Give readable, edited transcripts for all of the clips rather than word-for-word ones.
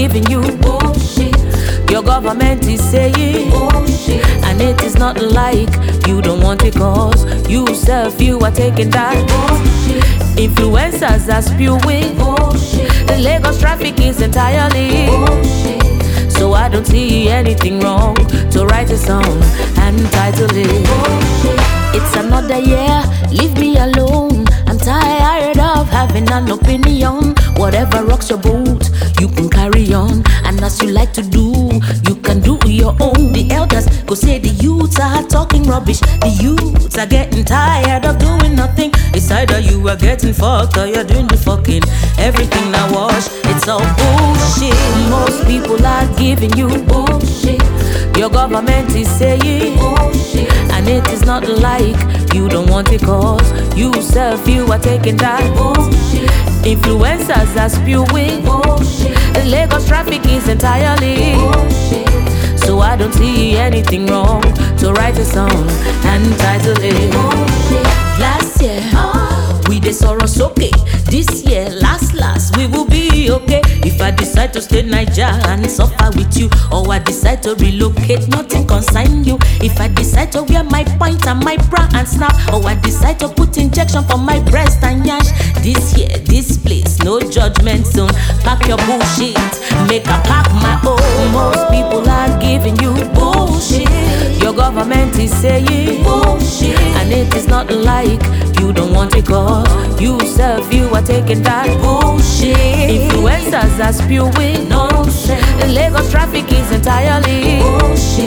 giving you bullshit. Your government is saying bullshit, and it is not like you don't want it, cause you self, you are taking that bullshit. Influencers are spewing bullshit. The Lagos traffic is entirely bullshit. So I don't see anything wrong to write a song and title it bullshit. It's another year, leave me alone. I'm tired of having an opinion. Whatever rocks your boat, you can carry on. And as you like to do, you can do your own. The elders go say the youths are talking rubbish. The youths are getting tired of doing nothing. It's either you are getting fucked or you're doing the fucking. Everything now wash, it's all bullshit. Most people are giving you bullshit. Your government is saying bullshit, and it is not like you don't want it, cause you self, you are taking that bullshit. Influencers are spewing bullshit. The Lagos traffic is entirely bullshit. So I don't see anything wrong to write a song and title it bullshit. Last year, we did Soros okay. This year, last, we will be okay. If I decide to stay Niger and suffer with you, or I decide to relocate, nothing concern you. If I decide to wear my point and my bra and snap, or I decide to put injection for my breast and yash, this year, this place, no judgment zone. Pack your bullshit, make a pack my own. Most people are giving you bullshit. Your government is saying bullshit, and it is not like you don't want it, cause you self, you are taking that bullshit. Influencers are spewing nonsense. The Lagos traffic is entirely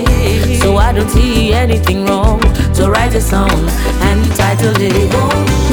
bullshit. So I don't see anything wrong to write a song and title it bullshit.